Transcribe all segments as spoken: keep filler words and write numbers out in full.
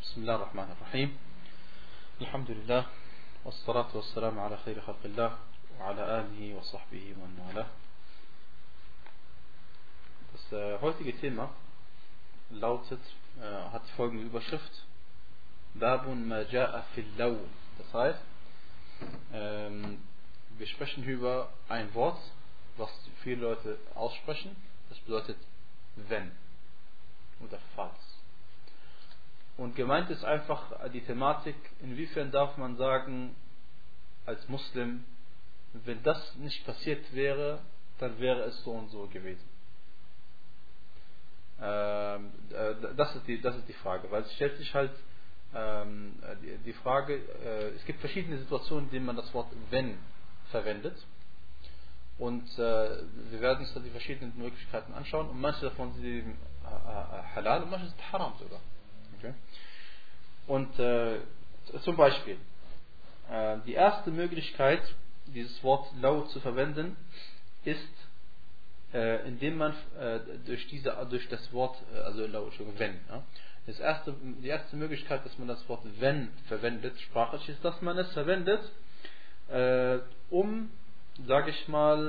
بسم الله الرحمن الرحيم الحمد لله والصلاة والسلام على خير خلق الله وعلى آله وصحبه ومن والاه. Das äh, heutige Thema lautet, äh, hat folgende Überschrift: Babun ma ja'a fil law. Das heißt, ähm, wir sprechen über ein Wort, was viele Leute aussprechen. Das bedeutet wenn oder falls. Und gemeint ist einfach die Thematik, inwiefern darf man sagen, als Muslim, wenn das nicht passiert wäre, dann wäre es so und so gewesen. Ähm, das, ist die, das ist die Frage, weil es stellt sich halt ähm, die, die Frage, äh, es gibt verschiedene Situationen, in denen man das Wort wenn verwendet. Und äh, wir werden uns da die verschiedenen Möglichkeiten anschauen. Und manche davon sind eben äh, halal und manche sind haram sogar. Okay. Und äh, zum Beispiel, äh, die erste Möglichkeit, dieses Wort lau zu verwenden, ist, äh, indem man äh, durch, diese, durch das Wort, äh, also lau, wenn, ja, das erste, die erste Möglichkeit, dass man das Wort wenn verwendet, sprachlich, ist, dass man es verwendet, äh, um, sage ich mal,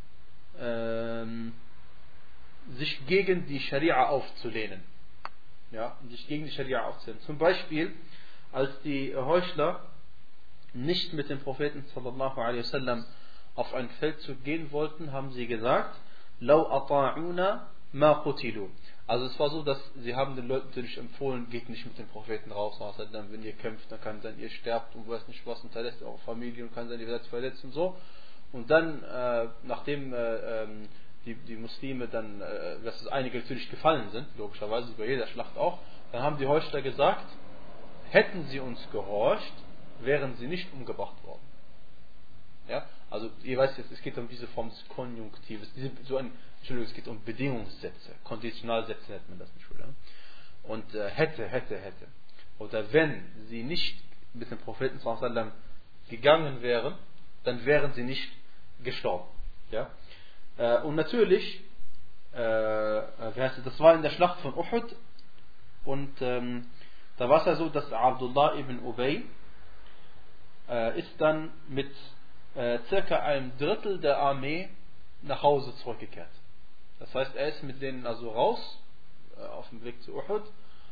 ähm, sich gegen die Scharia aufzulehnen. Ja, sich gegen die Scharia aufzulehnen. Zum Beispiel, als die Heuchler nicht mit dem Propheten sallallahu alaihi wasallam auf ein Feldzug gehen wollten, haben sie gesagt, Lau ata'una ma qutilu. Also es war so, dass sie haben den Leuten natürlich empfohlen, geht nicht mit dem Propheten raus, wenn ihr kämpft, dann kann sein, ihr sterbt und weiß nicht was und verlässt eure Familie und kann sein, ihr werdet verletzt und so. Und dann, äh, nachdem äh, ähm, die, die Muslime dann, äh, dass es einige natürlich gefallen sind, logischerweise bei jeder Schlacht auch, dann haben die Heuchler gesagt, hätten sie uns gehorcht, wären sie nicht umgebracht worden. Ja? Also ihr weißt jetzt, es geht um diese Form des Konjunktives, diese, so ein, Entschuldigung, es geht um Bedingungssätze, Konditionalsätze nennt man das nicht, oder? Und äh, hätte, hätte, hätte. Oder wenn sie nicht mit dem Propheten sallallahu alaihi wasallam gegangen wären, dann wären sie nicht gestorben. Ja? Äh, und natürlich, äh, das war in der Schlacht von Uhud, und ähm, da war es ja so, dass Abdullah ibn Ubay äh, ist dann mit äh, circa einem Drittel der Armee nach Hause zurückgekehrt. Das heißt, er ist mit denen also raus, äh, auf dem Weg zu Uhud.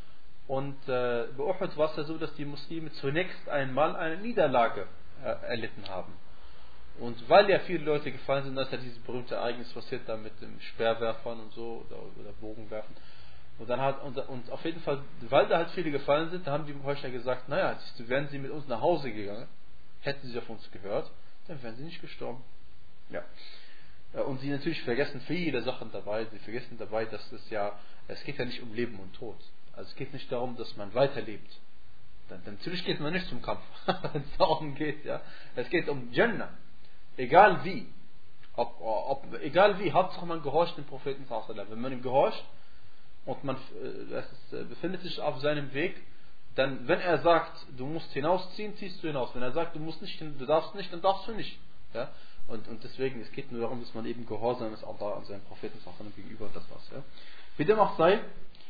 Und äh, bei Uhud war es ja so, dass die Muslime zunächst einmal eine Niederlage äh, erlitten haben. Und weil ja viele Leute gefallen sind, da ist ja dieses berühmte Ereignis passiert, da mit dem Speerwerfern und so, oder, oder Bogenwerfen. Und dann hat, und, und auf jeden Fall, weil da halt viele gefallen sind, da haben die Heuchler gesagt, naja, wären sie mit uns nach Hause gegangen, hätten sie auf uns gehört, dann wären sie nicht gestorben. Ja. Und sie natürlich vergessen viele Sachen dabei, sie vergessen dabei, dass es ja, es geht ja nicht um Leben und Tod. Also es geht nicht darum, dass man weiterlebt. Dann, natürlich geht man nicht zum Kampf, wenn es darum geht, ja. Es geht um Jannah. Egal wie. Ob, ob, egal wie, Hauptsache man gehorcht dem Propheten sallallahu alaihi wasallam. Wenn man ihm gehorcht und man äh, ist, befindet sich auf seinem Weg, dann, wenn er sagt, du musst hinausziehen, ziehst du hinaus. Wenn er sagt, du musst nicht, du darfst nicht, dann darfst du nicht. Ja? Und, und deswegen, es geht nur darum, dass man eben gehorsam ist Allah und seinem Propheten sallallahu alaihi wasallam gegenüber, und das war's. Ja? Wie dem auch sei,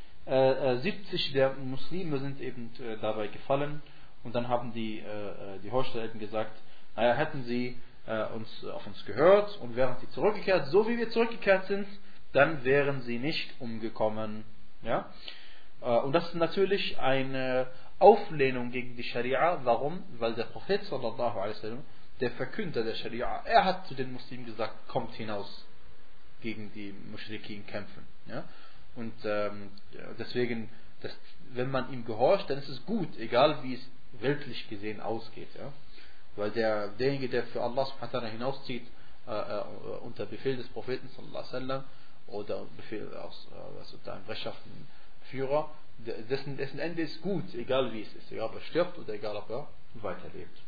äh, siebzig der Muslime sind eben äh, dabei gefallen, und dann haben die, äh, die Heuchler eben gesagt, naja, hätten sie äh, uns, auf uns gehört und wären sie zurückgekehrt, so wie wir zurückgekehrt sind, dann wären sie nicht umgekommen. Ja? Und das ist natürlich eine Auflehnung gegen die Scharia. Warum? Weil der Prophet sallallahu alaihi wasallam, der Verkünder der Scharia, er hat zu den Muslimen gesagt, kommt hinaus gegen die Muschrikin kämpfen. Ja? Und ähm, deswegen, das, wenn man ihm gehorcht, dann ist es gut, egal wie es weltlich gesehen ausgeht. Ja? Weil der, derjenige, der für Allah subhanahu wa ta'ala hinauszieht, äh, äh, unter Befehl des Propheten sallallahu alaihi wasallam, oder Befehl aus, also unter einem rechtschaffenen Führer, dessen, dessen Ende ist gut, egal wie es ist, egal ob er stirbt oder egal ob er weiterlebt.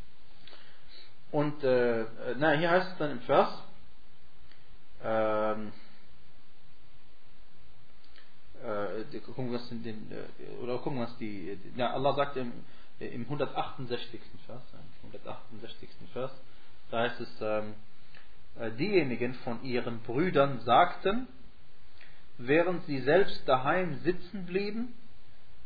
Und äh, na, hier heißt es dann im Vers, ähm, äh, gucken wir uns den, oder gucken wir uns die, ja, Allah sagt im, im hundertachtundsechzigsten Vers, hundertachtundsechzigsten Vers, da heißt es, ähm, diejenigen von ihren Brüdern sagten, während sie selbst daheim sitzen blieben,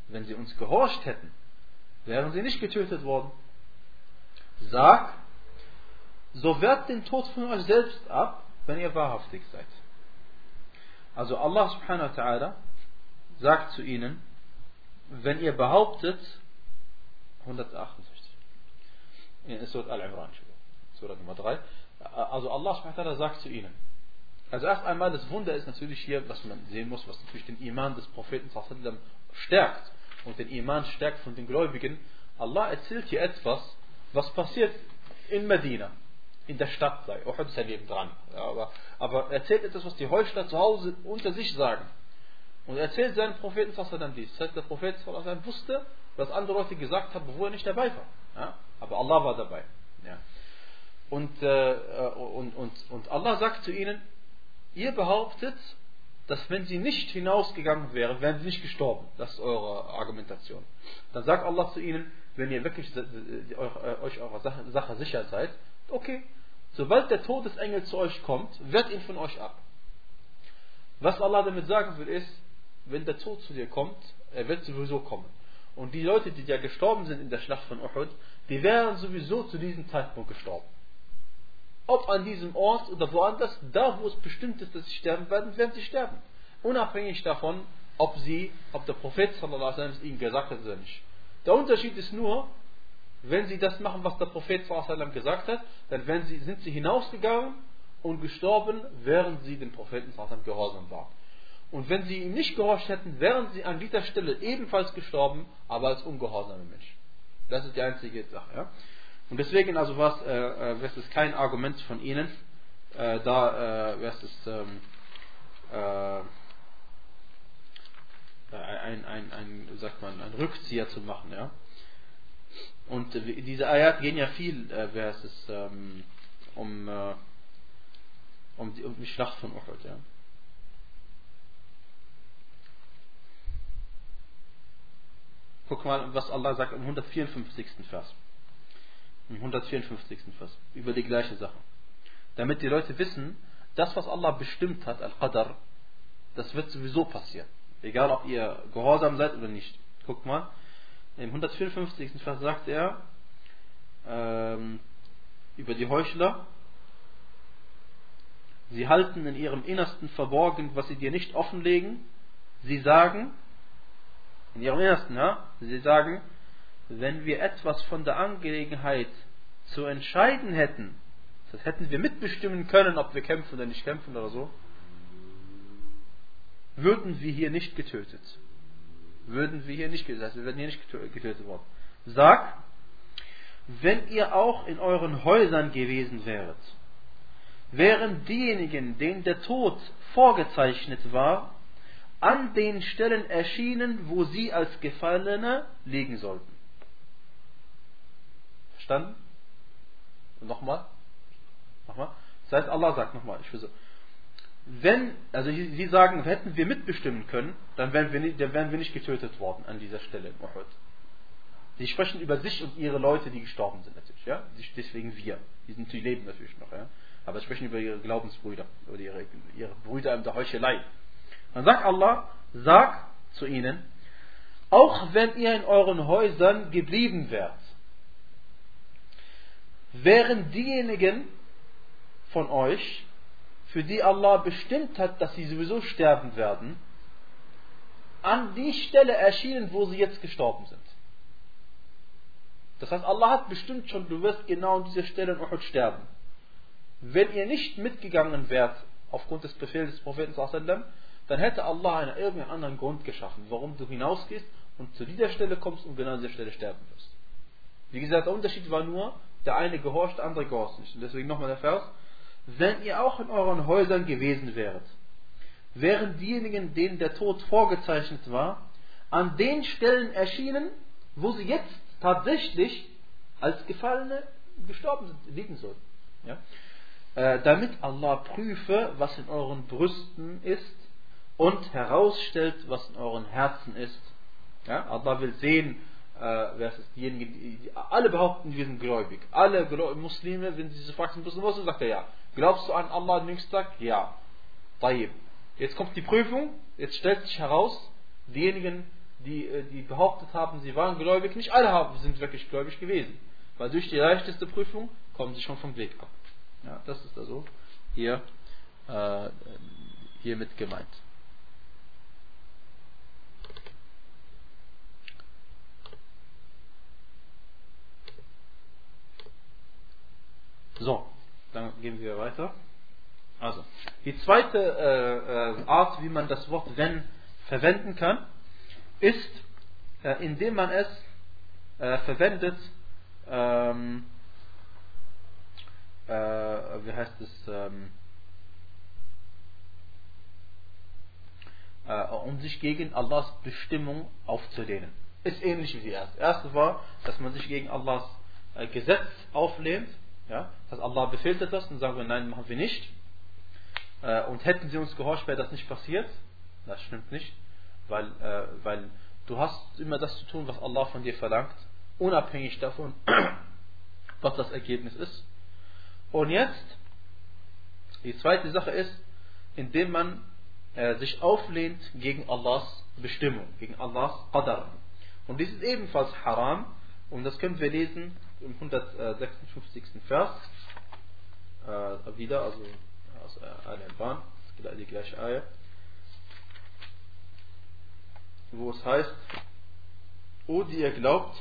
wenn sie uns gehorcht hätten, wären sie nicht getötet worden. Sag, so wehrt den Tod von euch selbst ab, wenn ihr wahrhaftig seid. Also Allah subhanahu wa ta'ala sagt zu ihnen, wenn ihr behauptet, hundertachtundsechzig, in Surat Al-Imran, Surat Nummer drei, also Allah subhanahu wa ta'ala sagt zu ihnen, also erst einmal das Wunder ist natürlich hier, was man sehen muss, was natürlich den Iman des Propheten stärkt und den Iman stärkt von den Gläubigen. Allah erzählt hier etwas, was passiert in Medina, in der Stadt sei. Uhud ist ja nebendran. Ja, aber, aber er erzählt etwas, was die Heuchler zu Hause unter sich sagen. Und er erzählt seinen Propheten sallallahu dies. Das heißt, der Prophet sallallahu wusste, was andere Leute gesagt haben, wo er nicht dabei war. Ja? Aber Allah war dabei. Ja. Und, äh, und, und, und Allah sagt zu ihnen, ihr behauptet, dass wenn sie nicht hinausgegangen wären, wären sie nicht gestorben. Das ist eure Argumentation. Dann sagt Allah zu ihnen, wenn ihr wirklich euch eurer Sache, Sache sicher seid, okay, sobald der Todesengel zu euch kommt, wehrt ihn von euch ab. Was Allah damit sagen will, ist, wenn der Tod zu dir kommt, er wird sowieso kommen. Und die Leute, die ja gestorben sind in der Schlacht von Uhud, die wären sowieso zu diesem Zeitpunkt gestorben. Ob an diesem Ort oder woanders, da wo es bestimmt ist, dass sie sterben werden, werden sie sterben. Unabhängig davon, ob sie, ob der Prophet sallallahu alaihi wasallam es ihnen gesagt hat oder nicht. Der Unterschied ist nur, wenn sie das machen, was der Prophet sallallahu alaihi wasallam gesagt hat, dann werden sie, sind sie hinausgegangen und gestorben, während sie dem Propheten sallallahu alaihi wasallam gehorsam waren. Und wenn sie ihm nicht gehorcht hätten, wären sie an dieser Stelle ebenfalls gestorben, aber als ungehorsame Menschen. Das ist die einzige Sache. Ja? Und deswegen also was, äh, wäre es kein Argument von ihnen, äh, da äh, wäre es ähm, äh, ein, ein, ein, sagt man, ein Rückzieher zu machen. Ja? Und äh, diese Ayat gehen ja viel, äh, wäre es ähm, um, äh, um, die, um die Schlacht von Uhud. Ja? Guck mal, was Allah sagt im hundertvierundfünfzigsten Vers. Im hundertvierundfünfzigsten Vers. Über die gleiche Sache. Damit die Leute wissen, das, was Allah bestimmt hat, Al-Qadr, das wird sowieso passieren. Egal, ob ihr gehorsam seid oder nicht. Guck mal, im hundertvierundfünfzigsten Vers sagt er ähm, über die Heuchler, sie halten in ihrem Innersten verborgen, was sie dir nicht offenlegen. Sie sagen, in ihrem Innersten, ja, sie sagen, wenn wir etwas von der Angelegenheit zu entscheiden hätten, das hätten wir mitbestimmen können, ob wir kämpfen oder nicht kämpfen oder so, würden wir hier nicht getötet. Würden wir hier nicht getötet, das heißt, wir werden hier nicht getötet worden. Sag, wenn ihr auch in euren Häusern gewesen wäret, wären diejenigen, denen der Tod vorgezeichnet war, an den Stellen erschienen, wo sie als Gefallene liegen sollten. Verstanden? Nochmal? Nochmal? Das heißt, Allah sagt nochmal, ich so, wenn, also sie sagen, hätten wir mitbestimmen können, dann wären wir nicht, dann wären wir nicht getötet worden an dieser Stelle in Uhud. Sie sprechen über sich und ihre Leute, die gestorben sind natürlich, ja? Deswegen wir. Die, sind, die leben natürlich noch, ja? Aber sie sprechen über ihre Glaubensbrüder, oder ihre, ihre Brüder in der Heuchelei. Dann sagt Allah, sag zu ihnen, auch wenn ihr in euren Häusern geblieben wärt, wären diejenigen von euch, für die Allah bestimmt hat, dass sie sowieso sterben werden, an die Stelle erschienen, wo sie jetzt gestorben sind. Das heißt, Allah hat bestimmt schon, du wirst genau an dieser Stelle in Uhud sterben. Wenn ihr nicht mitgegangen wärt, aufgrund des Befehls des Propheten sallallahu alaihi wasallam, dann hätte Allah einen irgendeinen anderen Grund geschaffen, warum du hinausgehst und zu dieser Stelle kommst und genau an dieser Stelle sterben wirst. Wie gesagt, der Unterschied war nur, der eine gehorcht, der andere gehorcht nicht. Und deswegen nochmal der Vers, wenn ihr auch in euren Häusern gewesen wäret, wären diejenigen, denen der Tod vorgezeichnet war, an den Stellen erschienen, wo sie jetzt tatsächlich als Gefallene gestorben sind, liegen sollten. Ja? Äh, damit Allah prüfe, was in euren Brüsten ist, und herausstellt, was in euren Herzen ist. Ja? Allah will sehen, äh, wer es ist, diejenigen, die, die alle behaupten, wir sind gläubig. Alle Gläu- Muslime, wenn sie diese Frage sind, was sagt er ja. Glaubst du an Allah den jüngsten Tag? Ja. Tayyib. Jetzt kommt die Prüfung, jetzt stellt sich heraus, diejenigen, die, die behauptet haben, sie waren gläubig, nicht alle haben, sind wirklich gläubig gewesen. Weil durch die leichteste Prüfung kommen sie schon vom Weg ab. Ja, das ist also hier, äh, hiermit gemeint. So, dann gehen wir weiter. Also, die zweite äh, äh, Art, wie man das Wort wenn verwenden kann, ist, äh, indem man es äh, verwendet, ähm, äh, wie heißt es, ähm, äh, um sich gegen Allahs Bestimmung aufzulehnen. Ist ähnlich wie die erste. Erste war, dass man sich gegen Allahs äh, Gesetz auflehnt. Ja, dass Allah befehlt etwas und sagen wir, nein, machen wir nicht. Äh, und hätten sie uns gehorcht, wäre das nicht passiert. Das stimmt nicht, weil, äh, weil du hast immer das zu tun, was Allah von dir verlangt, unabhängig davon, was das Ergebnis ist. Und jetzt, die zweite Sache ist, indem man äh, sich auflehnt gegen Allahs Bestimmung, gegen Allahs Qadar. Und dies ist ebenfalls haram, und das können wir lesen im hundertsechsundfünfzigsten Vers, äh, wieder, also aus Al-Imran, die gleiche Ayah, wo es heißt, O die ihr glaubt,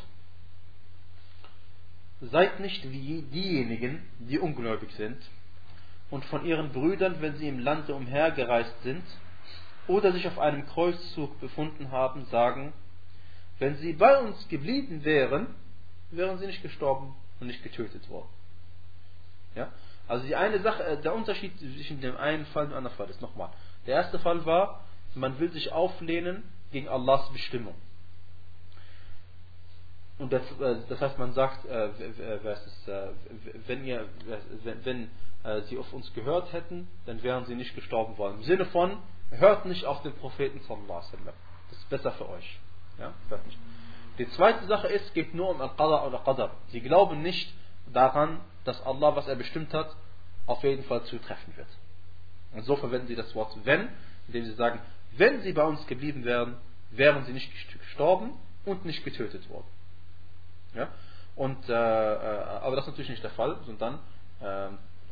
seid nicht wie diejenigen, die ungläubig sind und von ihren Brüdern, wenn sie im Lande umhergereist sind oder sich auf einem Kreuzzug befunden haben, sagen, wenn sie bei uns geblieben wären, wären sie nicht gestorben und nicht getötet worden. Ja? Also die eine Sache, der Unterschied zwischen dem einen Fall und dem anderen Fall ist nochmal. Der erste Fall war, man will sich auflehnen gegen Allahs Bestimmung. Und das, das heißt, man sagt, wenn, ihr, wenn, wenn sie auf uns gehört hätten, dann wären sie nicht gestorben worden. Im Sinne von, hört nicht auf den Propheten sallallahu alaihi wasallam. Das ist besser für euch. Ja? Hört nicht. Die zweite Sache ist, es geht nur um Al-Qadar oder Qadar. Sie glauben nicht daran, dass Allah, was er bestimmt hat, auf jeden Fall zutreffen wird. Und so verwenden sie das Wort wenn, indem sie sagen, wenn sie bei uns geblieben wären, wären sie nicht gestorben und nicht getötet worden. Ja? Und, äh, aber das ist natürlich nicht der Fall, sondern äh, äh,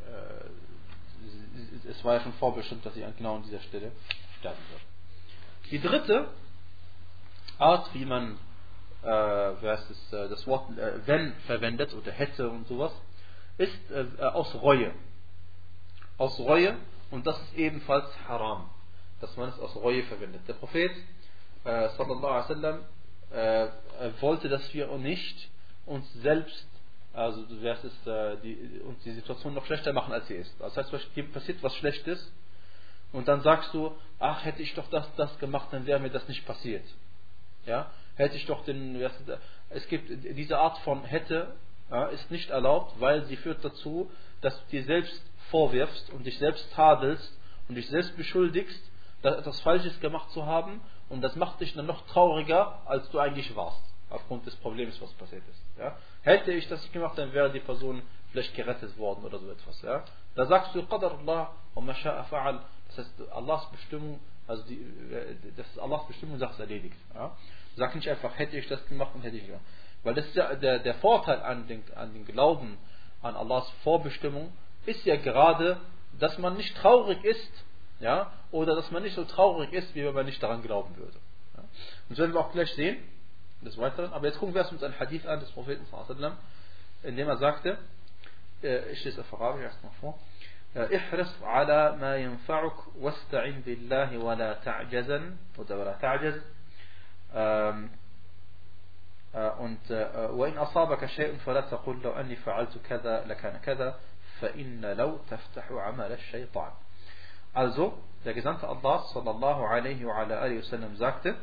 es war ja schon vorbestimmt, dass sie genau an dieser Stelle sterben wird. Die dritte Art, wie man äh, heißt es, äh, das Wort äh, wenn verwendet oder hätte und sowas, ist äh, aus Reue. Aus Reue, und das ist ebenfalls haram, dass man es aus Reue verwendet. Der Prophet äh, sallallahu alaihi wasallam äh, wollte, dass wir nicht uns selbst, also du wirst es, äh, die, uns die Situation noch schlechter machen, als sie ist. Das heißt, passiert was Schlechtes und dann sagst du, ach, hätte ich doch das, das gemacht, dann wäre mir das nicht passiert. Ja? Hätte ich doch den, es gibt diese Art von hätte, ja, ist nicht erlaubt, weil sie führt dazu, dass du dir selbst vorwirfst und dich selbst tadelst und dich selbst beschuldigst, etwas Falsches gemacht zu haben, und das macht dich dann noch trauriger, als du eigentlich warst, aufgrund des Problems, was passiert ist. Ja? Hätte ich das nicht gemacht, dann wäre die Person vielleicht gerettet worden oder so etwas. Ja? Da sagst du Qadar Allah wa ma sha'a fa'al, das heißt Allahs Bestimmung, also die, das ist Allahs Bestimmung, sagt es erledigt. Ja? Sag nicht einfach, hätte ich das gemacht und hätte ich gemacht. Weil das ist ja der, der Vorteil an den, an den Glauben an Allahs Vorbestimmung ist ja gerade, dass man nicht traurig ist, ja, oder dass man nicht so traurig ist, wie wenn man nicht daran glauben würde. Ja. Und das werden wir auch gleich sehen, des Weiteren. Aber jetzt gucken wir uns einen Hadith an des Propheten sallallahu alaihi wasallam, in dem er sagte, ich lese auf Arabisch erstmal vor, احرص على ما ينفعك واستعن بالله ولا تعجزن oder ولا تعجز und وإن أصابك شيء فلا تقل لو أني فعلت كذا لكان كذا فإن لو تفتح عمل الشيطان. Also der Gesandte Allah sallallahu alaihi wa alihi wasallam sagte,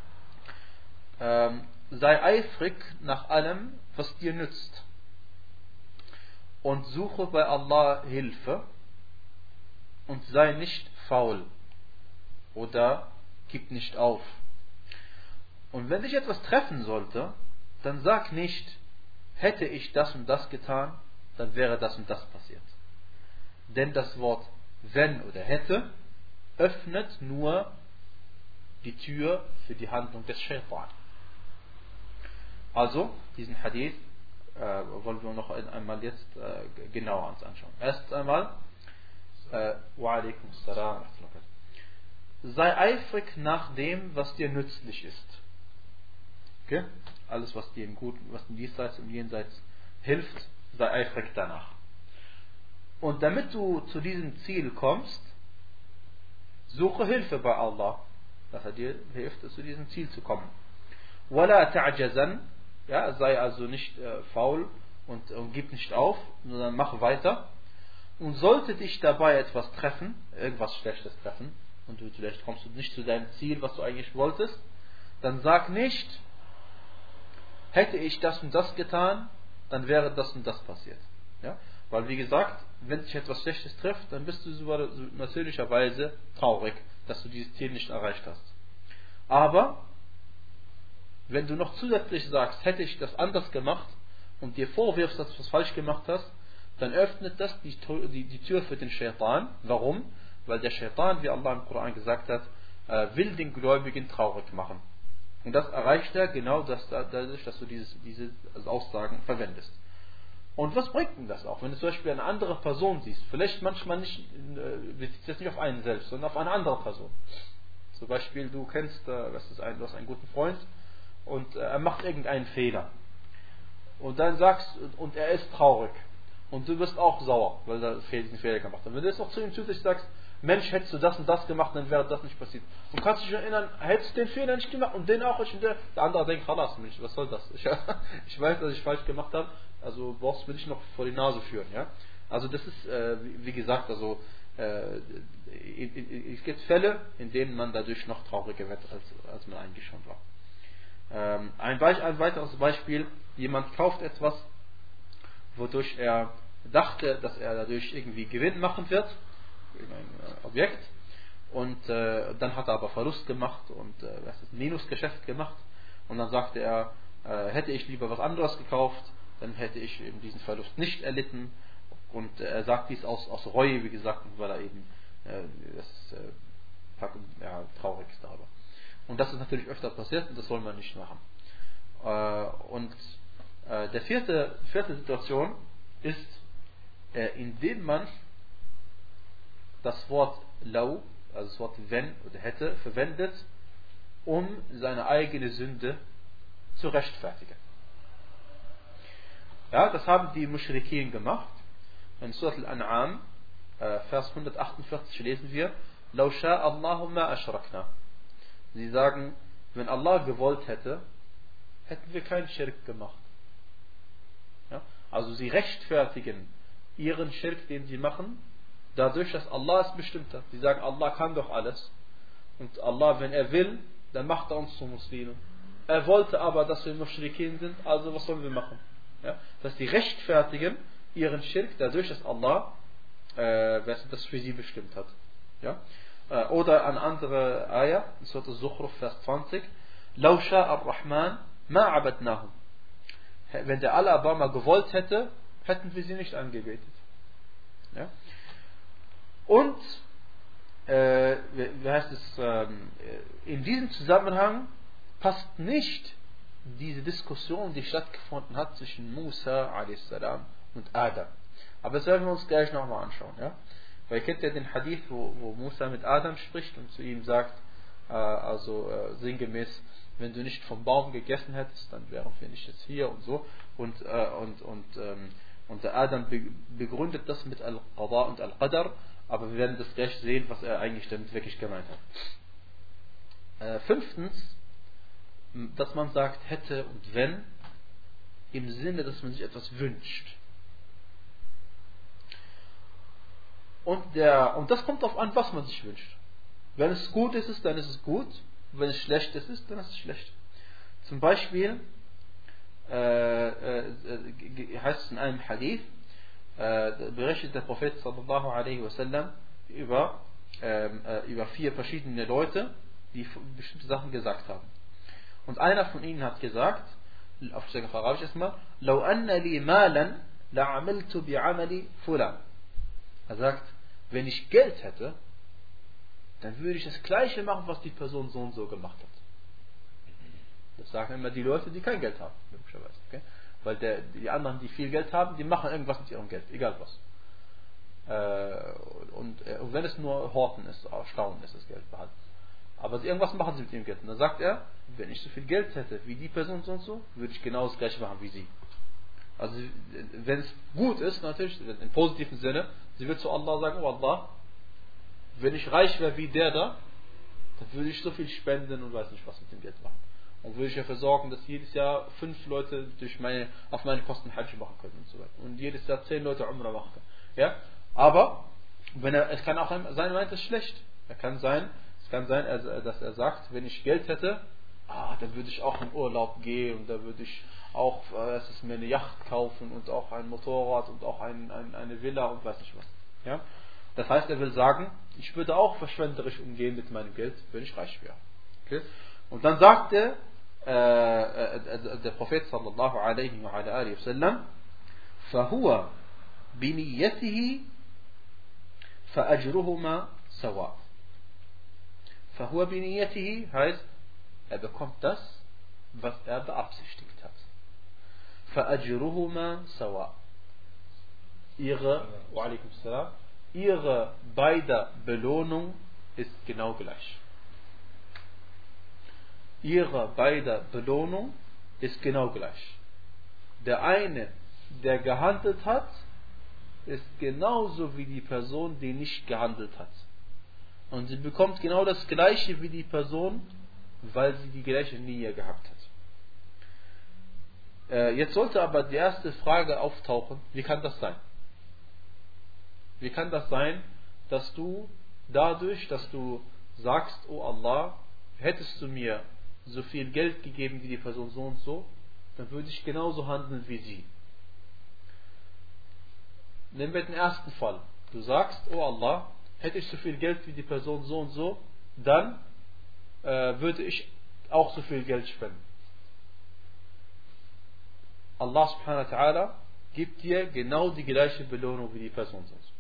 ähm, sei eifrig nach allem, was dir nützt, und suche bei Allah Hilfe und sei nicht faul oder gib nicht auf. Und wenn dich etwas treffen sollte, dann sag nicht, hätte ich das und das getan, dann wäre das und das passiert. Denn das Wort wenn oder hätte öffnet nur die Tür für die Handlung des Shaitan. Also, diesen Hadith äh, wollen wir noch einmal jetzt äh, genauer uns anschauen. Erst einmal, äh, wa alaikum salam, sei eifrig nach dem, was dir nützlich ist. Okay? Alles, was dir im Guten, was im Diesseits und Jenseits hilft, sei eifrig danach. Und damit du zu diesem Ziel kommst, suche Hilfe bei Allah, dass er dir hilft, zu diesem Ziel zu kommen. وَلَا تَعْجَزًا, ja, sei also nicht äh, faul und, und gib nicht auf, sondern mach weiter. Und sollte dich dabei etwas treffen, irgendwas Schlechtes treffen, und du, vielleicht kommst du nicht zu deinem Ziel, was du eigentlich wolltest, dann sag nicht, hätte ich das und das getan, dann wäre das und das passiert. Ja? Weil wie gesagt, wenn sich etwas Schlechtes trifft, dann bist du sogar natürlicherweise traurig, dass du dieses Ziel nicht erreicht hast. Aber wenn du noch zusätzlich sagst, hätte ich das anders gemacht und dir vorwirfst, dass du was falsch gemacht hast, dann öffnet das die, die, die Tür für den Shaitan. Warum? Weil der Shaitan, wie Allah im Koran gesagt hat, will den Gläubigen traurig machen. Und das erreicht er genau das, dadurch, dass du dieses, diese Aussagen verwendest. Und was bringt denn das auch? Wenn du zum Beispiel eine andere Person siehst, vielleicht manchmal nicht, bezieht das nicht auf einen selbst, sondern auf eine andere Person. Zum Beispiel, du kennst, was ist ein, du hast einen guten Freund und er macht irgendeinen Fehler. Und dann sagst und er ist traurig. Und du bist auch sauer, weil er diesen Fehler gemacht hat. Wenn du jetzt noch zu ihm zusätzlich sagst, Mensch, hättest du das und das gemacht, dann wäre das nicht passiert. Und kannst dich erinnern, hättest du den Fehler nicht gemacht und den auch nicht. Und der, der andere denkt, Khalas, Mensch, was soll das? Ich, ich weiß, dass ich falsch gemacht habe, also brauchst du mich noch vor die Nase führen. Ja? Also das ist, äh, wie gesagt, also äh, es gibt Fälle, in denen man dadurch noch trauriger wird, als, als man eigentlich schon war. Ähm, ein, Be- ein weiteres Beispiel, jemand kauft etwas, wodurch er dachte, dass er dadurch irgendwie Gewinn machen wird, ein Objekt, und äh, dann hat er aber Verlust gemacht und äh, das ist ein Minusgeschäft gemacht, und dann sagte er, äh, hätte ich lieber was anderes gekauft, dann hätte ich eben diesen Verlust nicht erlitten, und äh, er sagt dies aus, aus Reue, wie gesagt, weil er eben äh, das, äh, ja, traurig ist darüber. Und das ist natürlich öfter passiert und das soll man nicht machen. Äh, und äh, der vierte, vierte Situation ist, äh, indem man das Wort lau, also das Wort wenn oder hätte, verwendet, um seine eigene Sünde zu rechtfertigen. Ja, das haben die Muschrikin gemacht. In Surat Al-An'am, äh, Vers hundertachtundvierzig lesen wir, Lau sha Allahu ma ashrakna. Sie sagen, wenn Allah gewollt hätte, hätten wir keinen Schirk gemacht. Ja? Also sie rechtfertigen ihren Schirk, den sie machen, dadurch, dass Allah es bestimmt hat. Sie sagen, Allah kann doch alles. Und Allah, wenn er will, dann macht er uns zu Muslimen. Er wollte aber, dass wir Muschrikin sind, also was sollen wir machen? Ja? Dass sie rechtfertigen ihren Schirk dadurch, dass Allah äh, das für sie bestimmt hat. Ja? Äh, oder eine andere Ayah, in Surat Al-Zukhruf, Vers zwanzig, Lau sha ar-Rahman ma abadnahum. Wenn der Allah gewollt hätte, hätten wir sie nicht angebetet. Ja? Und äh, wie heißt es, äh, in diesem Zusammenhang passt nicht diese Diskussion, die stattgefunden hat zwischen Musa a s. und Adam. Aber das werden wir uns gleich nochmal anschauen. Ja? Weil ihr kennt ja den Hadith, wo, wo Musa mit Adam spricht und zu ihm sagt, äh, also äh, sinngemäß, wenn du nicht vom Baum gegessen hättest, dann wären wir nicht jetzt hier und so. Und, äh, und, und, ähm, und der Adam begründet das mit Al-Qada und Al-Qadar, aber wir werden das gleich sehen, was er eigentlich damit wirklich gemeint hat. Äh, fünftens, dass man sagt, hätte und wenn, im Sinne, dass man sich etwas wünscht. Und, der, und das kommt darauf an, was man sich wünscht. Wenn es gut ist, dann ist es gut. Wenn es schlecht ist, dann ist es schlecht. Zum Beispiel äh, äh, heißt es in einem Hadith, äh, berichtet der Prophet sallallahu alaihi wasallam über, äh, über vier verschiedene Leute, die bestimmte Sachen gesagt haben. Und einer von ihnen hat gesagt, auf Arabisch erstmal, لو أن لي مالا لعملت بعمل فلان. Er sagt, wenn ich Geld hätte, dann würde ich das Gleiche machen, was die Person so und so gemacht hat. Das sagen immer die Leute, die kein Geld haben, möglicherweise. Okay? Weil der, die anderen, die viel Geld haben, die machen irgendwas mit ihrem Geld, egal was. Äh, und, äh, und wenn es nur Horten ist, Staunen ist das Geld behalten. Aber irgendwas machen sie mit ihrem Geld. Und dann sagt er, wenn ich so viel Geld hätte wie die Person so und so, würde ich genau das Gleiche machen wie sie. Also wenn es gut ist, natürlich, im positiven Sinne, sie wird zu Allah sagen, oh Allah, wenn ich reich wäre wie der da, dann würde ich so viel spenden und weiß nicht was mit dem Geld machen. Und würde ich dafür sorgen, dass jedes Jahr fünf Leute durch meine, auf meine Kosten Hajj machen können und so weiter. Und jedes Jahr zehn Leute Umrah machen können. Ja? Aber wenn er, es kann auch sein, er meint es schlecht. Er kann sein, es kann sein, dass er sagt, wenn ich Geld hätte, ah, dann würde ich auch in Urlaub gehen und da würde ich auch äh, es ist mir eine Yacht kaufen und auch ein Motorrad und auch ein, ein, eine Villa und weiß nicht was. Ja? Das heißt, er will sagen, ich würde auch verschwenderisch umgehen mit meinem Geld, wenn ich reich wäre. Okay? Und dann sagte äh, äh, der Prophet sallallahu alaihi wa ala alihi wa sallam, فَهُوَ بِنِيَّتِهِ فَأَجْرُهُمَا سَوَاء. فَهُوَ بِنِيَّتِهِ heißt, er bekommt das, was er beabsichtigt hat. فَأَجْرُهُمَا سَوَاء. Ihre, wa alaikum salam, ihre beide Belohnung ist genau gleich. Ihre beide Belohnung ist genau gleich. Der eine, der gehandelt hat, ist genauso wie die Person, die nicht gehandelt hat. Und sie bekommt genau das gleiche wie die Person, weil sie die gleiche Niyyah gehabt hat. Äh, jetzt sollte aber die erste Frage auftauchen, wie kann das sein? Wie kann das sein, dass du dadurch, dass du sagst, oh Allah, hättest du mir so viel Geld gegeben wie die Person so und so, dann würde ich genauso handeln wie sie. Nehmen wir den ersten Fall. Du sagst, oh Allah, hätte ich so viel Geld wie die Person so und so, dann äh, würde ich auch so viel Geld spenden. Allah subhanahu wa ta'ala gibt dir genau die gleiche Belohnung wie die Person sonst.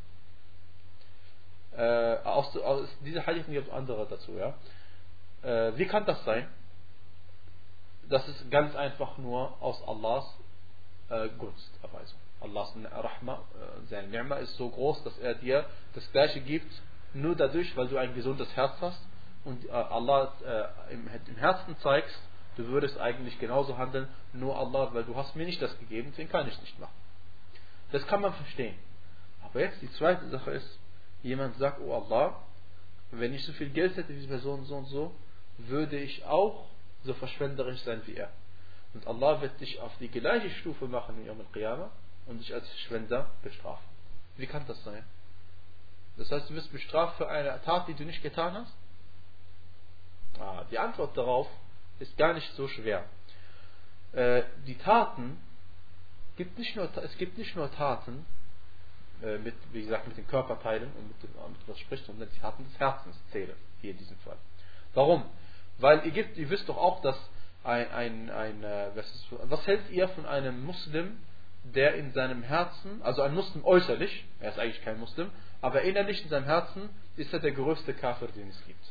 Äh, aus, aus dieser Hadith gibt es andere dazu. Ja? Äh, wie kann das sein? Das ist ganz einfach nur aus Allahs äh, Gunsterweisung. Allahs Rahma, äh, seine Ni'ma ist so groß, dass er dir das Gleiche gibt, nur dadurch, weil du ein gesundes Herz hast und äh, Allah äh, im, im Herzen zeigst, du würdest eigentlich genauso handeln, nur Allah, weil du hast mir nicht das gegeben, deswegen kann ich es nicht machen. Das kann man verstehen. Aber jetzt die zweite Sache ist, jemand sagt, oh Allah, wenn ich so viel Geld hätte wie die Person so und so, würde ich auch so verschwenderisch sein wie er. Und Allah wird dich auf die gleiche Stufe machen in Yawm al-Qiyamah und dich als Verschwender bestrafen. Wie kann das sein? Das heißt, du wirst bestraft für eine Tat, die du nicht getan hast? Ah, die Antwort darauf ist gar nicht so schwer. Äh, die Taten, gibt nicht nur, es gibt nicht nur Taten, äh, mit, wie gesagt, mit den Körperteilen und mit, dem, mit was spricht, sondern die Taten des Herzens zählen, hier in diesem Fall. Warum? Weil ihr, gibt, ihr wisst doch auch, dass ein, ein, ein was, ist, was hält ihr von einem Muslim, der in seinem Herzen, also ein Muslim äußerlich, er ist eigentlich kein Muslim, aber innerlich in seinem Herzen ist er der größte Kafir, den es gibt.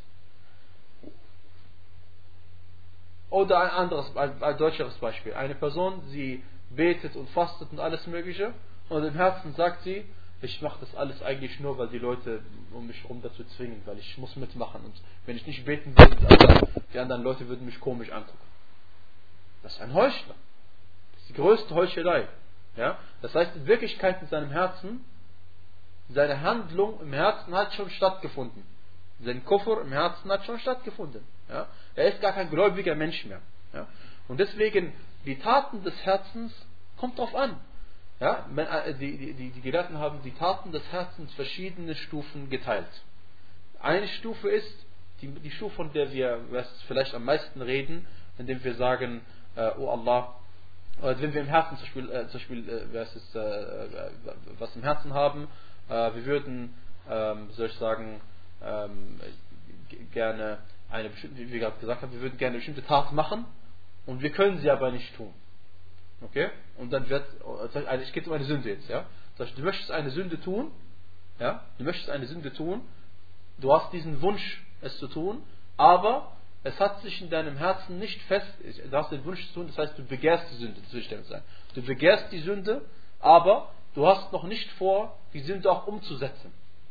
Oder ein anderes, ein, ein deutscheres Beispiel. Eine Person, sie betet und fastet und alles Mögliche und im Herzen sagt sie, ich mache das alles eigentlich nur, weil die Leute um mich herum dazu zwingen, weil ich muss mitmachen und wenn ich nicht beten würde, die anderen Leute würden mich komisch angucken. Das ist ein Heuchler. Das ist die größte Heuchelei. Ja? Das heißt, in Wirklichkeit in seinem Herzen, seine Handlung im Herzen hat schon stattgefunden. Sein Kufr im Herzen hat schon stattgefunden. Ja? Er ist gar kein gläubiger Mensch mehr. Ja? Und deswegen, die Taten des Herzens, kommt drauf an. Ja? Die, die, die, die Gelehrten haben die Taten des Herzens verschiedene Stufen geteilt. Eine Stufe ist, die, die Stufe, von der wir vielleicht am meisten reden, indem wir sagen, äh, oh Allah, oder wenn wir im Herzen zum Beispiel, äh, zum Beispiel äh, was, ist, äh, was im Herzen haben, äh, wir würden, ähm, soll ich sagen, ähm, gerne eine bestimmte, wie wir gerade gesagt haben, wir würden gerne eine bestimmte Tat machen und wir können sie aber nicht tun. Okay? Und dann wird, es geht um eine Sünde jetzt, ja? Das heißt, du möchtest eine Sünde tun, ja? Du möchtest eine Sünde tun du hast diesen Wunsch, es zu tun, aber es hat sich in deinem Herzen nicht fest, du hast den Wunsch zu tun, das heißt, du begehrst die Sünde, das will ich damit sagen. Du begehrst die Sünde, aber du hast noch nicht vor, die Sünde auch umzusetzen.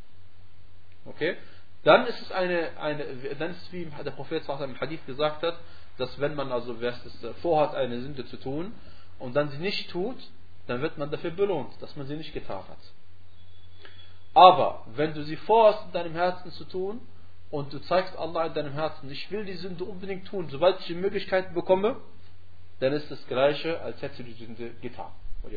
Okay? Dann ist es eine, eine dann ist es wie der Prophet im Hadith gesagt hat, dass wenn man also wer es vorhat, eine Sünde zu tun und dann sie nicht tut, dann wird man dafür belohnt, dass man sie nicht getan hat. Aber wenn du sie vorhast, in deinem Herzen zu tun und du zeigst Allah in deinem Herzen, ich will die Sünde unbedingt tun, sobald ich die Möglichkeit bekomme, dann ist das Gleiche, als hättest du die Sünde getan.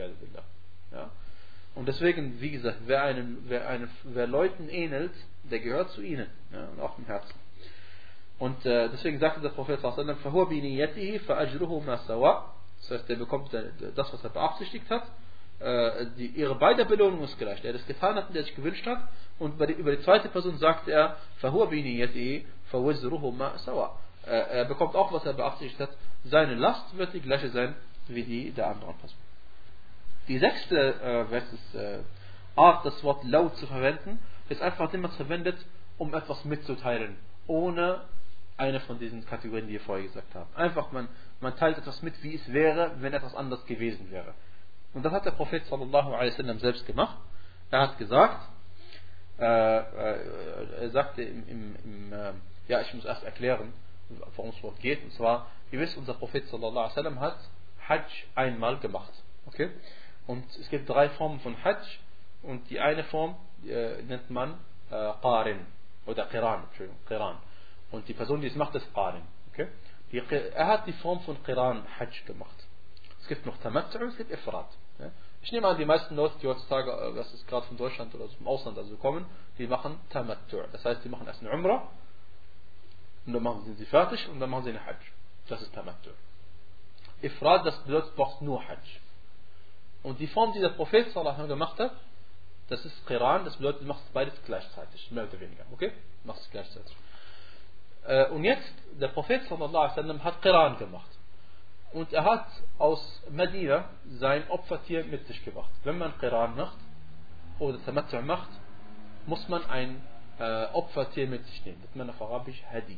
Ja? Und deswegen, wie gesagt, wer, einen, wer, einen, wer Leuten ähnelt, der gehört zu ihnen, ja, und auch im Herzen. Und äh, deswegen sagte der Prophet sallallahu alaihi wasallam, فَهُوَ بِنِيَّتِهِ فَأَجْرُهُ مَا سَوَى. Das heißt, der bekommt das, was er beabsichtigt hat. Äh, die, ihre beide Belohnung ist gleich. Der das getan hat und der sich gewünscht hat. Und bei die, über die zweite Person sagte er, فَهُوَ بِنِيَّتِهِ فَوَزْرُهُ مَا سَوَى. Äh, er bekommt auch, was er beabsichtigt hat. Seine Last wird die gleiche sein wie die der anderen Person. Die sechste äh, ist, äh, Art, das Wort laut zu verwenden, ist einfach, indem man es verwendet, um etwas mitzuteilen, ohne eine von diesen Kategorien, die wir vorher gesagt haben. Einfach, man, man teilt etwas mit, wie es wäre, wenn etwas anders gewesen wäre. Und das hat der Prophet sallallahu alaihi wasallam selbst gemacht. Er hat gesagt, äh, äh, er sagte im, im, im äh, ja, ich muss erst erklären, worum es dort geht. Und zwar, ihr wisst, unser Prophet sallallahu alaihi wasallam hat Hajj einmal gemacht. Okay? Und es gibt drei Formen von Hajj. Und die eine Form äh, nennt man äh, Qarin oder Qiran, Entschuldigung, Qiran. Und die Person, die es macht, ist Qarin. Okay? Die, er hat die Form von Qiran Hajj gemacht. Es gibt noch Tamattu, es gibt Ifrat. Ja? Ich nehme an, die meisten Leute, die heutzutage, das ist gerade von Deutschland oder aus dem Ausland also kommen, die machen Tamattu. Das heißt, die machen erst eine Umrah und dann machen sie sie fertig und dann machen sie eine Hajj. Das ist Tamattu. Ifrat, das bedeutet, du machst nur Hajj. Und die Form, die der Prophet sallallahu alaihi wasallam gemacht hat, das ist Qiran, das bedeutet, du machst beides gleichzeitig, mehr oder weniger, okay? Du machst es gleichzeitig. Äh, und jetzt, der Prophet sallallahu alaihi wasallam hat Qiran gemacht. Und er hat aus Medina sein Opfertier mit sich gebracht. Wenn man Qiran macht, oder Tamattu macht, muss man ein äh, Opfertier mit sich nehmen. Das nennt man auf Arabisch Hadi.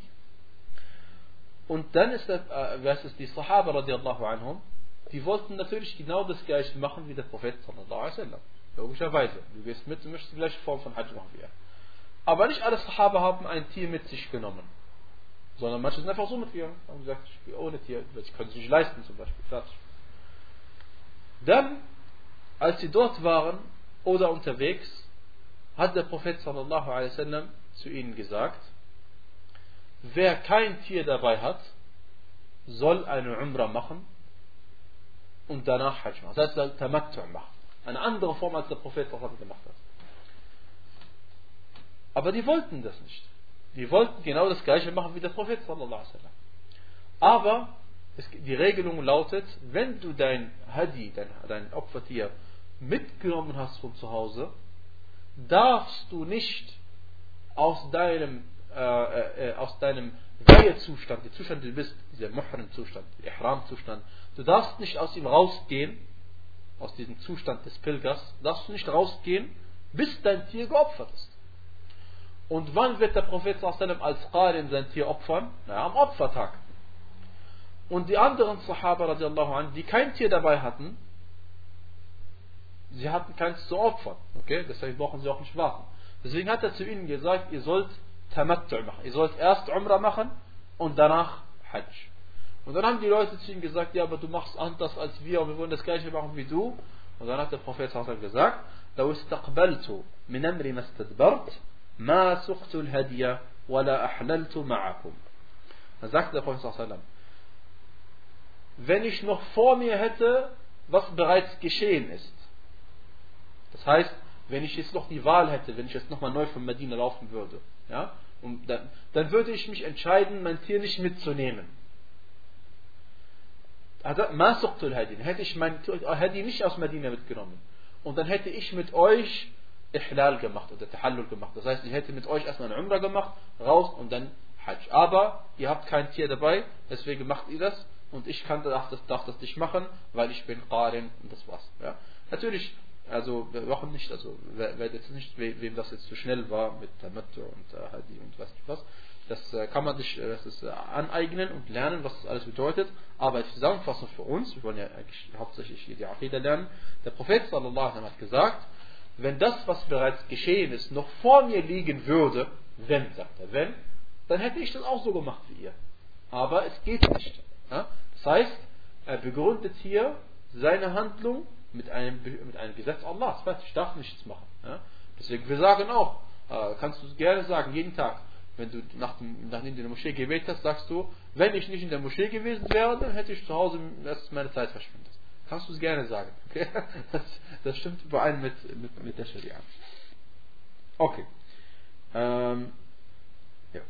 Und dann ist das, äh, was ist die Sahaba radiallahu anhum, die wollten natürlich genau das gleiche machen wie der Prophet sallallahu alaihi wasallam. Logischerweise. Du gehst mit, du möchtest die gleiche Form von Hajj machen wie er. Aber nicht alle Sahaba haben ein Tier mit sich genommen. Sondern manche sind einfach so mitgegangen. Haben gesagt, ich bin ohne Tier, ich kann es nicht leisten zum Beispiel. Fertig. Dann, als sie dort waren oder unterwegs, hat der Prophet sallallahu alaihi wasallam zu ihnen gesagt, wer kein Tier dabei hat, soll eine Umrah machen und danach Hajj machen. Das heißt, soll Tamattu machen. Eine andere Form, als der Prophet sallallahu alaihi wasallam gemacht hat. Aber die wollten das nicht. Die wollten genau das gleiche machen wie der Prophet sallallahu alaihi wasallam. Aber es, die Regelung lautet, wenn du dein Hadi, dein, dein Opfertier mitgenommen hast von zu Hause, darfst du nicht aus deinem äh, äh, aus deinem Weihezustand, der Zustand, du bist, dieser Muhrim-Zustand, der Ihram-Zustand, du darfst nicht aus ihm rausgehen, aus diesem Zustand des Pilgers, darfst du nicht rausgehen, bis dein Tier geopfert ist. Und wann wird der Prophet sallallahu alaihi wasallam als Qarin sein Tier opfern? Na, am Opfertag. Und die anderen Sahaba radiallahu anhu, die kein Tier dabei hatten, sie hatten keins zu opfern. Okay? Deswegen brauchen sie auch nicht warten. Deswegen hat er zu ihnen gesagt, ihr sollt Tamattu machen. Ihr sollt erst Umrah machen und danach Hajj. Und dann haben die Leute zu ihm gesagt, ja, aber du machst anders als wir und wir wollen das gleiche machen wie du. Und dann hat der Prophet sallallahu alaihi wasallam gesagt, لو استقبلت من أمري ما استدبرت ما سقت الهدي ولا أحللت معكم. Dann sagt der Prophet sallallahu alaihi wasallam, wenn ich noch vor mir hätte, was bereits geschehen ist. Das heißt, wenn ich jetzt noch die Wahl hätte, wenn ich jetzt nochmal neu von Medina laufen würde, ja, und dann, dann würde ich mich entscheiden, mein Tier nicht mitzunehmen. Also, Masuqtul Hadi, dann hätte ich mein Hadi nicht aus Medina mitgenommen. Und dann hätte ich mit euch Ihlal gemacht oder Tahallul gemacht. Das heißt, ich hätte mit euch erstmal eine Umrah gemacht, raus und dann Hajj. Aber ihr habt kein Tier dabei, deswegen macht ihr das. Und ich kann, darf, das, darf das nicht machen, weil ich bin Qarin und das war's. Ja. Natürlich, also wir brauchen nicht, also wer, wer jetzt nicht, wem das jetzt zu schnell war mit Tamattu und äh, Hadi und was nicht was, das äh, kann man sich äh, das ist, äh, aneignen und lernen, was das alles bedeutet. Aber als Zusammenfassung für uns, wir wollen ja eigentlich hauptsächlich hier die Aqidah lernen, der Prophet sallallahu alaihi wasallam hat gesagt, wenn das, was bereits geschehen ist, noch vor mir liegen würde, wenn, sagt er, wenn, dann hätte ich das auch so gemacht wie ihr. Aber es geht nicht. Ja? Das heißt, er begründet hier seine Handlung mit einem, mit einem Gesetz Allahs. Ich darf nichts machen. Ja? Deswegen, wir sagen auch, äh, kannst du gerne sagen, jeden Tag, wenn du nach dem, nachdem du in der Moschee gebetet hast, sagst du, wenn ich nicht in der Moschee gewesen wäre, dann hätte ich zu Hause meine Zeit verschwendet. Kannst du es gerne sagen. Okay? Das, das stimmt überein mit, mit, mit der Scharia. Okay. Ähm, ja.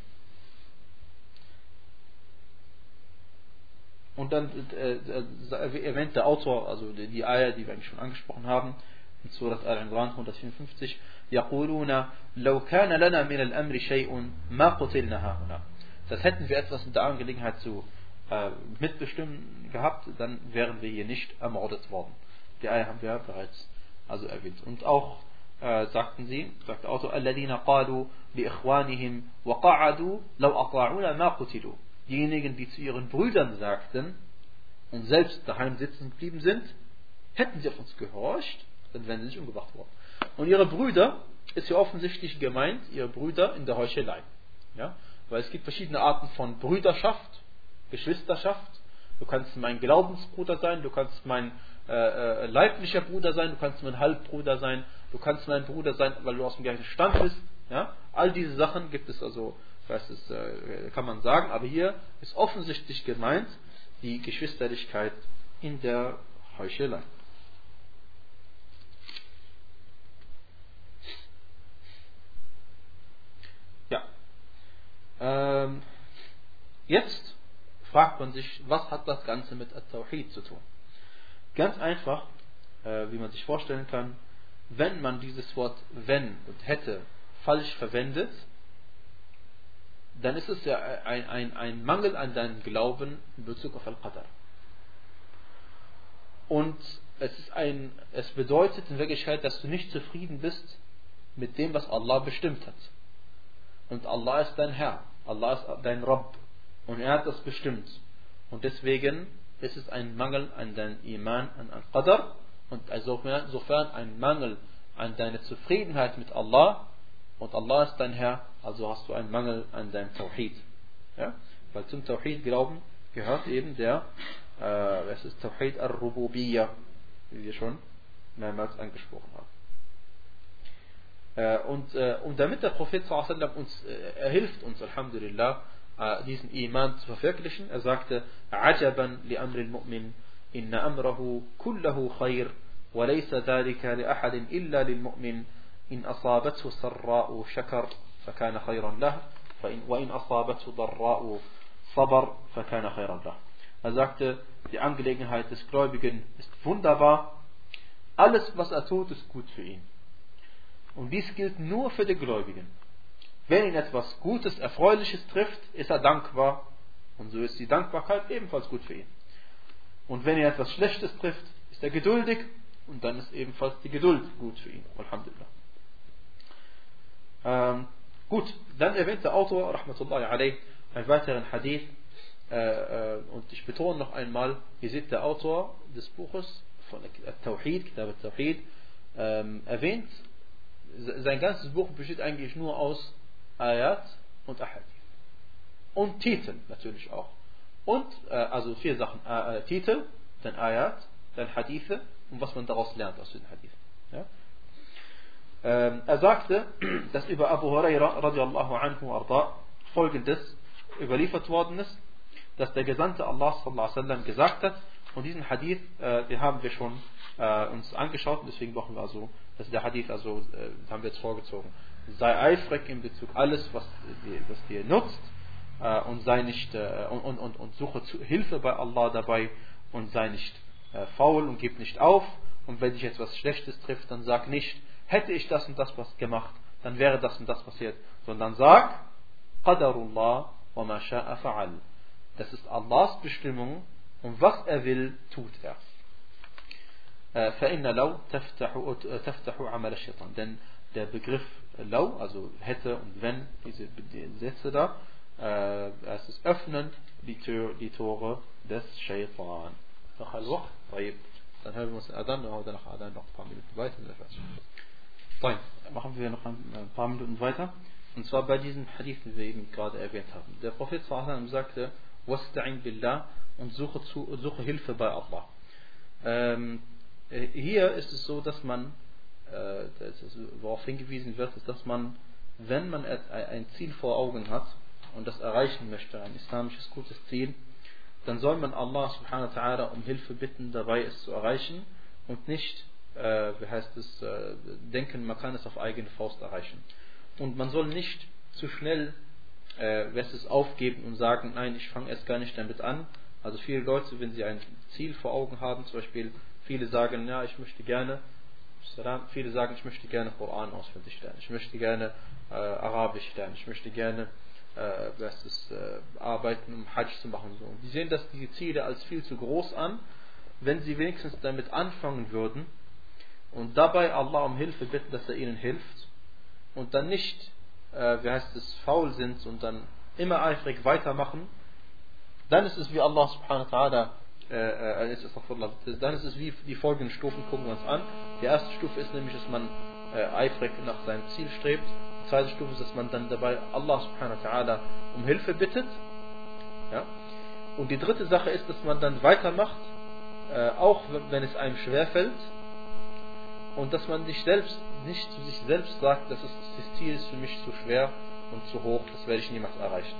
Und dann äh, äh, erwähnt der Autor, also die, die Ayah, die wir eigentlich schon angesprochen haben, in Surat Al-Imran hundertvierundfünfzig, يقولون لو كان لنا من الأمر شيء ما قتلنا هاهنا. Das hätten wir etwas in der Angelegenheit zu äh, mitbestimmen gehabt, dann wären wir hier nicht ermordet worden. Die Ayah haben wir bereits also erwähnt. Und auch äh, sagten sie, sagt der Autor, الذين قالوا لإخوانهم وقعدوا لو أطاعونا ما قتلوا. Diejenigen, die zu ihren Brüdern sagten und selbst daheim sitzen geblieben sind, hätten sie auf uns gehorcht, dann wären sie nicht umgebracht worden. Und ihre Brüder ist hier offensichtlich gemeint, ihre Brüder in der Heuchelei. Ja? Weil es gibt verschiedene Arten von Brüderschaft, Geschwisterschaft. Du kannst mein Glaubensbruder sein, du kannst mein äh, äh, leiblicher Bruder sein, du kannst mein Halbbruder sein, du kannst mein Bruder sein, weil du aus dem gleichen Stand bist. Ja? All diese Sachen gibt es also, das ist, äh, kann man sagen, aber hier ist offensichtlich gemeint die Geschwisterlichkeit in der Heuchelei. Ja. Ähm, jetzt fragt man sich, was hat das Ganze mit At-Tawhid zu tun? Ganz einfach, äh, wie man sich vorstellen kann, wenn man dieses Wort wenn und hätte falsch verwendet, dann ist es ja ein, ein, ein Mangel an deinem Glauben in Bezug auf Al-Qadar. Und es, ist ein, es bedeutet in Wirklichkeit, dass du nicht zufrieden bist mit dem, was Allah bestimmt hat. Und Allah ist dein Herr, Allah ist dein Rabb. Und er hat das bestimmt. Und deswegen ist es ein Mangel an deinem Iman, an Al-Qadar. Und insofern ein Mangel an deiner Zufriedenheit mit Allah. Und Allah ist dein Herr, also hast du einen Mangel an deinem Tawhid. Ja? Weil zum Tawhid glauben gehört eben der, äh, es ist Tawhid al-Rububiyyah, wie wir schon mehrmals angesprochen haben. Äh, und, äh, und damit der Prophet sallallahu alaihi wasallam uns, äh, er hilft uns, Alhamdulillah, äh, diesen Iman zu verwirklichen. Er sagte, عَجَبًا لِأَمْرِ الْمُؤْمِنِ إِنَّ أَمْرَهُ كُلَّهُ خَيْرٌ وَلَيْسَ ذَلِكَ لِأَحَدٍ إِلَّا لِلْمُؤْمِنِ إن أصابته سراء شكر فكان خيرا له وإن أصابته ضراء صبر فكان خيرا له. Er sagte, die Angelegenheit des Gläubigen ist wunderbar. Alles, was er tut, ist gut für ihn. Und dies gilt nur für den Gläubigen. Wenn ihn etwas Gutes, Erfreuliches trifft, ist er dankbar. Und so ist die Dankbarkeit ebenfalls gut für ihn. Und wenn ihn etwas Schlechtes trifft, ist er geduldig. Und dann ist ebenfalls die Geduld gut für ihn. Alhamdulillah. Ähm, gut, dann erwähnt der Autor, Rahmatullahi alayh, einen weiteren Hadith, äh, äh, und ich betone noch einmal, ihr seht, der Autor des Buches von At-Tawhid, Kitab At-Tawhid, ähm, erwähnt, sein ganzes Buch besteht eigentlich nur aus Ayat und Ahadith. Und Titel natürlich auch. Und, äh, also vier Sachen, äh, Titel, dann Ayat, dann Hadithe und was man daraus lernt aus den Hadith. Ja? Ähm, er sagte, dass über Abu Huraira radiallahu anhu arda folgendes überliefert worden ist, dass der Gesandte Allah sallallahu alaihi wasallam gesagt hat, und diesen Hadith, äh, den haben wir schon äh, uns angeschaut, und deswegen brauchen wir also, dass der Hadith, also äh, haben wir jetzt vorgezogen. Sei eifrig in Bezug alles, was, die, was dir nutzt, äh, und sei nicht äh, und, und, und, und suche zu, Hilfe bei Allah dabei und sei nicht äh, faul und gib nicht auf. Und wenn dich etwas Schlechtes trifft, dann sag nicht, hätte ich das und das was gemacht, dann wäre das und das passiert. Sondern sag, Qadarullah wa ma sha'a fa'al. Das ist Allahs Bestimmung und was er will, tut er. فإن لو تفتح تفتح عمل الشيطان. Denn der Begriff lau, also hätte und wenn, diese Sätze da, äh, es ist öffnen die, Tür, die Tore des Shaitan. Noch ein Wort? Dann hören wir uns den Adhan, dann haben wir nach Adhan noch ein paar Minuten weiter. Dann machen wir noch ein paar Minuten weiter. Und zwar bei diesem Hadith, den wir eben gerade erwähnt haben. Der Prophet sagte, Wasta'in billah, und suche, zu, suche Hilfe bei Allah. Ähm, hier ist es so, dass man, äh, das ist, worauf hingewiesen wird, ist, dass man, wenn man ein Ziel vor Augen hat und das erreichen möchte, ein islamisches gutes Ziel, dann soll man Allah subhanahu wa ta'ala um Hilfe bitten, dabei es zu erreichen und nicht, äh, wie heißt es, äh, denken, man kann es auf eigene Faust erreichen. Und man soll nicht zu schnell äh, es aufgeben und sagen, nein, ich fange erst gar nicht damit an. Also viele Leute, wenn sie ein Ziel vor Augen haben, zum Beispiel, viele sagen, ja, ich möchte gerne, viele sagen, ich möchte gerne Koran auswendig lernen, ich möchte gerne äh, Arabisch lernen, ich möchte gerne äh, was ist, äh, arbeiten, um Hajj zu machen. So. Und die sehen das, diese Ziele als viel zu groß an. Wenn sie wenigstens damit anfangen würden und dabei Allah um Hilfe bitten, dass er ihnen hilft und dann nicht, äh, wie heißt es, faul sind und dann immer eifrig weitermachen, dann ist es wie Allah subhanahu wa ta'ala, äh, äh, dann ist es wie die folgenden Stufen, gucken wir uns an. Die erste Stufe ist nämlich, dass man äh, eifrig nach seinem Ziel strebt. Die zweite Stufe ist, dass man dann dabei Allah subhanahu wa ta'ala um Hilfe bittet. Ja? Und die dritte Sache ist, dass man dann weitermacht, äh, auch wenn es einem schwerfällt. Und dass man nicht selbst, nicht zu sich selbst sagt, dass es, das Ziel ist für mich zu schwer und zu hoch, das werde ich niemals erreichen.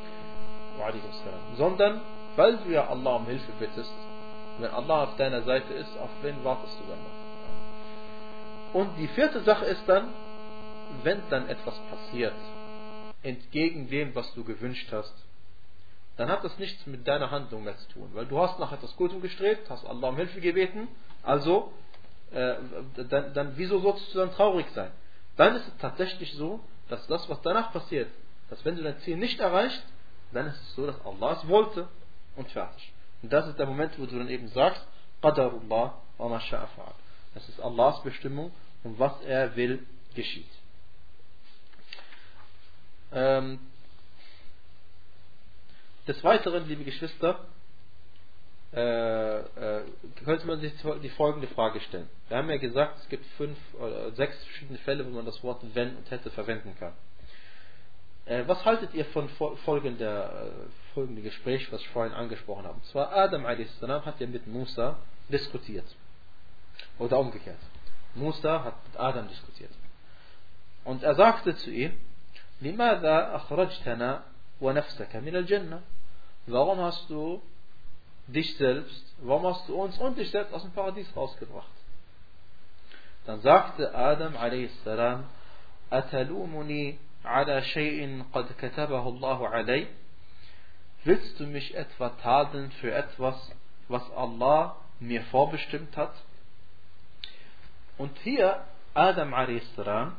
Sondern, weil du ja Allah um Hilfe bittest, wenn Allah auf deiner Seite ist, auf wen wartest du dann noch? Und die vierte Sache ist dann, wenn dann etwas passiert, entgegen dem, was du gewünscht hast, dann hat das nichts mit deiner Handlung mehr zu tun, weil du hast nach etwas Gutem gestrebt, hast Allah um Hilfe gebeten, also äh, dann, dann wieso sollst du dann traurig sein? Dann ist es tatsächlich so, dass das, was danach passiert, dass wenn du dein Ziel nicht erreichst, dann ist es so, dass Allah es wollte und fertig. Und das ist der Moment, wo du dann eben sagst, Qadarullah wa ma sha'a fa'al. Das ist Allahs Bestimmung und was er will, geschieht. Ähm, des Weiteren, liebe Geschwister, äh, äh, könnte man sich die folgende Frage stellen. Wir haben ja gesagt, es gibt fünf oder sechs verschiedene Fälle, wo man das Wort wenn und hätte verwenden kann. Was haltet ihr von folgender, folgendem Gespräch, was ich vorhin angesprochen habe? Und zwar Adam a s. hat ja mit Musa diskutiert. Oder umgekehrt. Musa hat mit Adam diskutiert. Und er sagte zu ihm, لِمَاذَا أَخْرَجْتَنَا وَنَفْسَكَ مِنَ الْجَنَّةِ? Warum hast du dich selbst, warum hast du uns und dich selbst aus dem Paradies rausgebracht? Dann sagte Adam a s. أَتَلُومُنِي على شيء قد كتبه الله علي. Willst du mich etwa tadeln für etwas, was Allah mir vorbestimmt hat? Und hier Adam a s.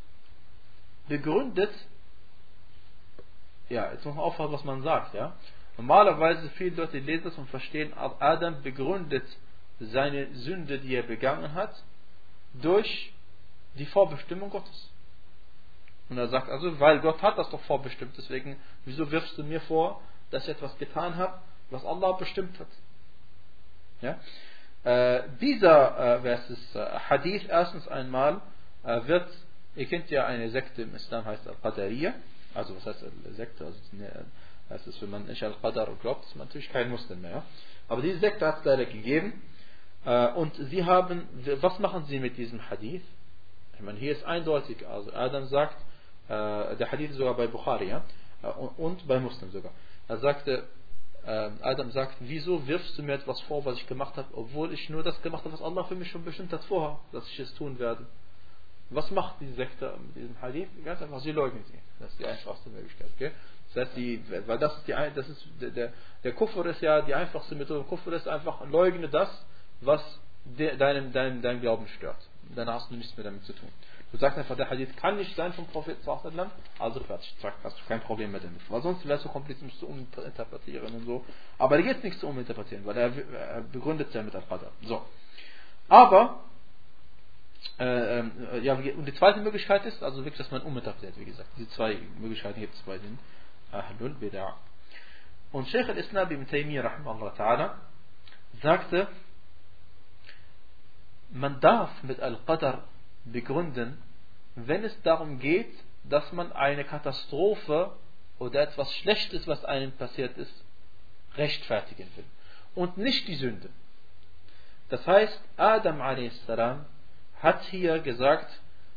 begründet, ja, jetzt muss man aufpassen, was man sagt, ja. Normalerweise viele Leute lesen das und verstehen, Adam begründet seine Sünde, die er begangen hat, durch die Vorbestimmung Gottes. Und er sagt also, weil Gott hat das doch vorbestimmt, deswegen, wieso wirfst du mir vor, dass ich etwas getan habe, was Allah bestimmt hat? Ja? Äh, dieser äh, ist, äh, Hadith erstens einmal äh, wird, ihr kennt ja eine Sekte im Islam, heißt Al-Qadariyya, also was heißt eine Sekte? Also, ne, heißt es, wenn man nicht Al-Qadar glaubt, ist man natürlich kein Muslim mehr. Ja? Aber diese Sekte hat es leider gegeben äh, und sie haben, was machen sie mit diesem Hadith? Ich meine, hier ist eindeutig, also Adam sagt, äh, der Hadith ist sogar bei Bukhari, ja? und, und bei Muslim sogar. Er sagte, äh, Adam sagt, wieso wirfst du mir etwas vor, was ich gemacht habe, obwohl ich nur das gemacht habe, was Allah für mich schon bestimmt hat vorher, dass ich es tun werde. Was macht die Sekte mit diesem Hadith? Ganz einfach, sie leugnen sie. Das ist die einfachste Möglichkeit. Okay? Das heißt, die, weil das ist die, das ist der, der Kufr ist ja die einfachste Methode. Kufr ist einfach, leugne das, was de, deinem, deinem, deinem Glauben stört. Dann hast du nichts mehr damit zu tun. Du sagst einfach, der Hadith kann nicht sein vom Prophet sallallahu alaihi wasallam, also fertig, zack, hast du kein Problem mehr damit. Weil sonst wäre es so kompliziert, musst du uminterpretieren und so. Aber da geht es nicht zu uminterpretieren, weil er, er begründet es ja mit Al-Qadar. So. Aber, äh, äh, ja, und die zweite Möglichkeit ist, also wirklich, dass man uminterpretiert, wie gesagt. Diese zwei Möglichkeiten gibt es bei den Ahlul Bid'ah. Und Sheikh al-Islam ibn Taymiyyah, rahimahullah ta'ala, sagte, man darf mit Al-Qadr begründen, wenn es darum geht, dass man eine Katastrophe oder etwas Schlechtes, was einem passiert ist, rechtfertigen will. Und nicht die Sünde. Das heißt, Adam a s. hat hier gesagt,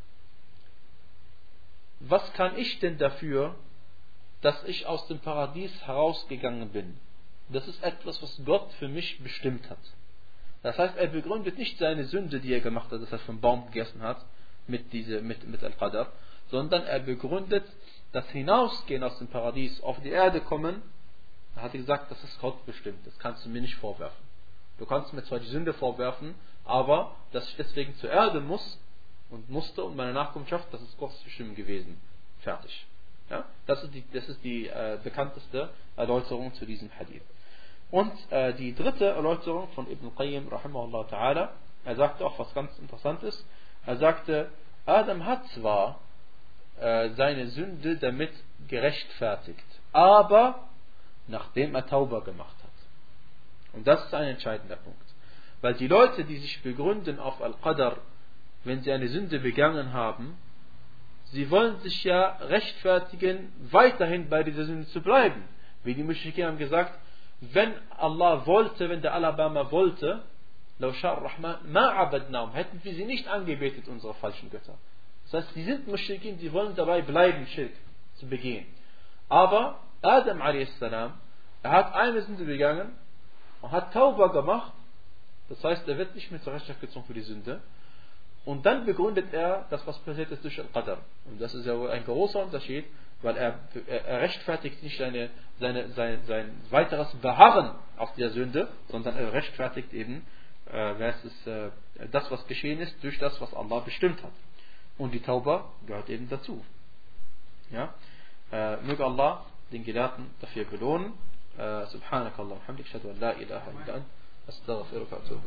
was kann ich denn dafür, dass ich aus dem Paradies herausgegangen bin? Das ist etwas, was Gott für mich bestimmt hat. Das heißt, er begründet nicht seine Sünde, die er gemacht hat, dass er vom Baum gegessen hat, mit, diese, mit, mit Al-Qadr, sondern er begründet das Hinausgehen aus dem Paradies, auf die Erde kommen. Er hat gesagt, das ist Gott bestimmt, das kannst du mir nicht vorwerfen. Du kannst mir zwar die Sünde vorwerfen, aber dass ich deswegen zur Erde muss und musste und meine Nachkommenschaft, das ist Gottes Bestimmung gewesen. Fertig. Ja? Das ist die, das ist die äh, bekannteste Erläuterung zu diesem Hadith. Und äh, die dritte Erläuterung von Ibn Qayyim, rahimahullah ta'ala, er sagte auch was ganz Interessantes. Er sagte, Adam hat zwar äh, seine Sünde damit gerechtfertigt, aber nachdem er Tauba gemacht hat. Und das ist ein entscheidender Punkt. Weil die Leute, die sich begründen auf Al-Qadr, wenn sie eine Sünde begangen haben, sie wollen sich ja rechtfertigen, weiterhin bei dieser Sünde zu bleiben. Wie die Muschrikin haben gesagt, wenn Allah wollte, wenn der Alabama wollte, hätten wir sie nicht angebetet, unsere falschen Götter. Das heißt, sie sind Muschrikin, sie wollen dabei bleiben, Schirk zu begehen. Aber Adam a s. er hat eine Sünde begangen und hat Tauba gemacht. Das heißt, er wird nicht mehr zur Rechenschaft gezogen für die Sünde. Und dann begründet er, dass was passiert ist durch Al-Qadr. Und das ist ja ein großer Unterschied, weil er, er rechtfertigt nicht seine, seine, sein, sein weiteres Beharren auf der Sünde, sondern er rechtfertigt eben äh, ist, äh, das, was geschehen ist, durch das, was Allah bestimmt hat. Und die Tauba gehört eben dazu. Ja? Äh, möge Allah den Gelehrten dafür belohnen. Subhanakallah, hamdik, shadu an la ilaha illa ant, astaghfiruka wa atubu